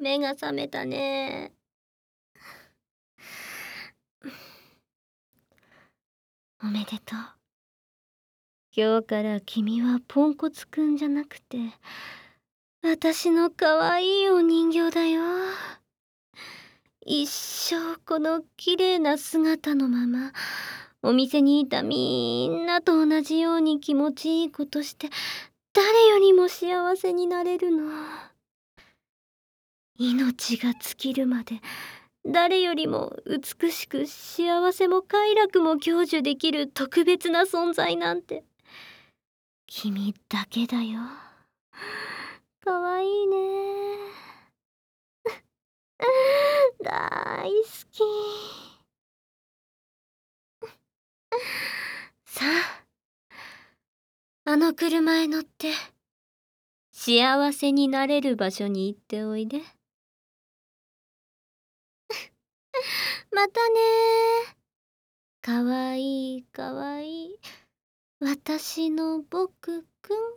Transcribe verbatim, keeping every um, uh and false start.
目が覚めたね。おめでとう。今日から君はポンコツくんじゃなくて、私のかわいいお人形だよ。一生この綺麗な姿のまま、お店にいたみんなと同じように気持ちいいことして、誰よりも幸せになれるの。命が尽きるまで、誰よりも美しく幸せも快楽も享受できる特別な存在なんて、君だけだよ。かわいいね。大好き。さあ、あの車へ乗って幸せになれる場所に行っておいで。またね。かわいいかわいい私の僕くん。